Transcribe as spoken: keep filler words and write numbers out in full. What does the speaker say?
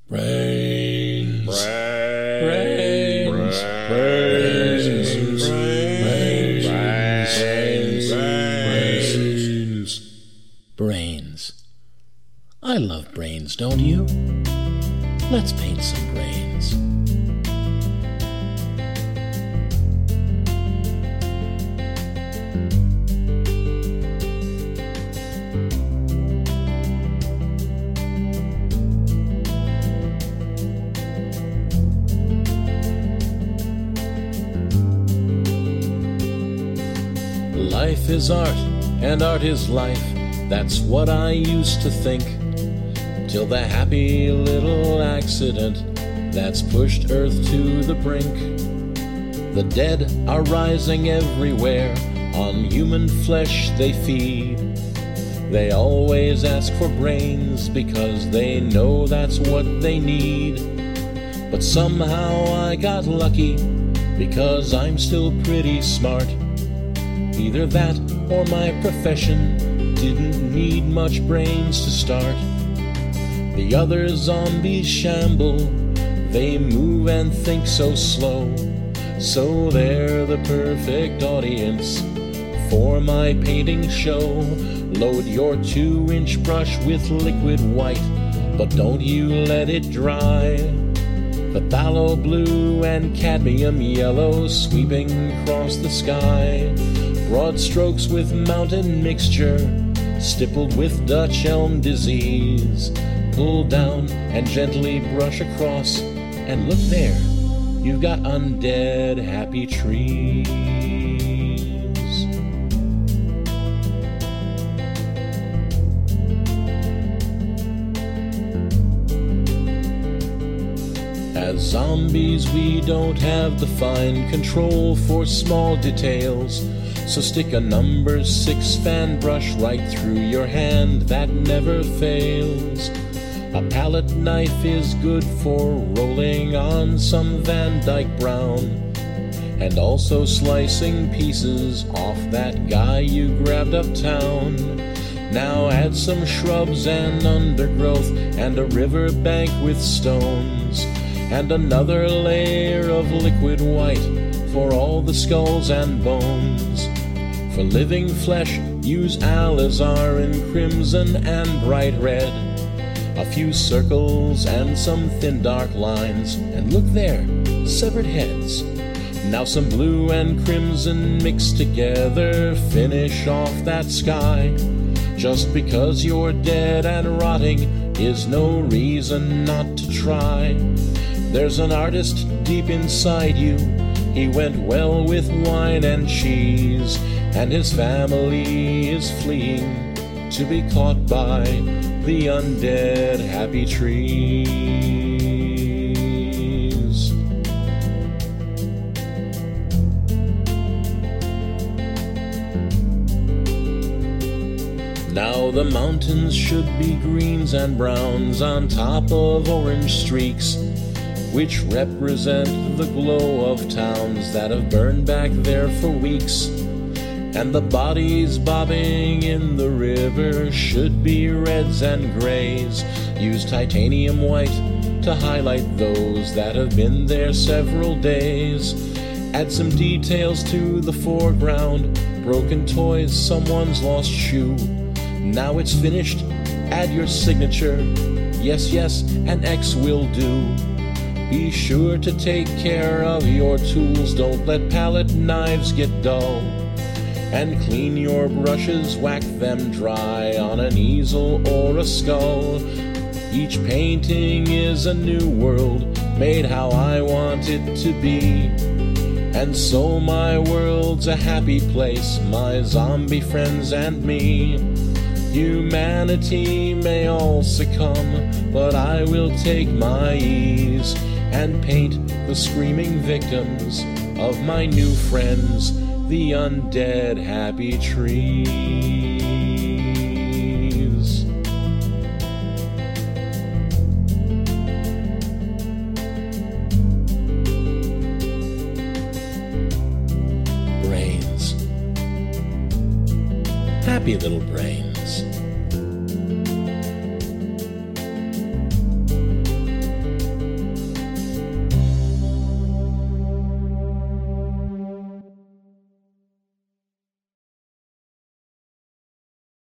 Brains. Brains. Brains. Brains. Brains. Brains. Brains. I love brains, don't you? Let's paint some brains. Life is art, and art is life. That's what I used to think, till the happy little accident that's pushed Earth to the brink. The dead are rising everywhere, on human flesh they feed. They always ask for brains, because they know that's what they need. But somehow I got lucky, because I'm still pretty smart. Either that or my profession didn't need much brains to start. The other zombies shamble, they move and think so slow. So they're the perfect audience for my painting show. Load your two-inch brush with liquid white, but don't you let it dry. Phthalo blue and cadmium yellow sweeping across the sky. Broad strokes with mountain mixture, stippled with Dutch elm disease. Pull down and gently brush across, and look there, you've got undead happy trees. As zombies, we don't have the fine control for small details. So stick a number six fan brush right through your hand, that never fails. A palette knife is good for rolling on some Van Dyke brown, and also slicing pieces off that guy you grabbed uptown. Now add some shrubs and undergrowth, and a river bank with stones, and another layer of liquid white for all the skulls and bones. For living flesh, use Alizar in crimson and bright red. A few circles and some thin dark lines, and look there, severed heads. Now some blue and crimson mixed together, finish off that sky. Just because you're dead and rotting is no reason not to try. There's an artist deep inside you, he went well with wine and cheese, and his family is fleeing to be caught by the undead happy trees. Now the mountains should be greens and browns on top of orange streaks, which represent the glow of towns that have burned back there for weeks. And the bodies bobbing in the river should be reds and grays. Use titanium white to highlight those that have been there several days. Add some details to the foreground, broken toys, someone's lost shoe. Now it's finished, add your signature. Yes, yes, an X will do. Be sure to take care of your tools, don't let palette knives get dull. And clean your brushes, whack them dry on an easel or a skull. Each painting is a new world, made how I want it to be. And so my world's a happy place, my zombie friends and me. Humanity may all succumb, but I will take my ease and paint the screaming victims of my new friends, the undead happy trees. Brains. Happy little brains.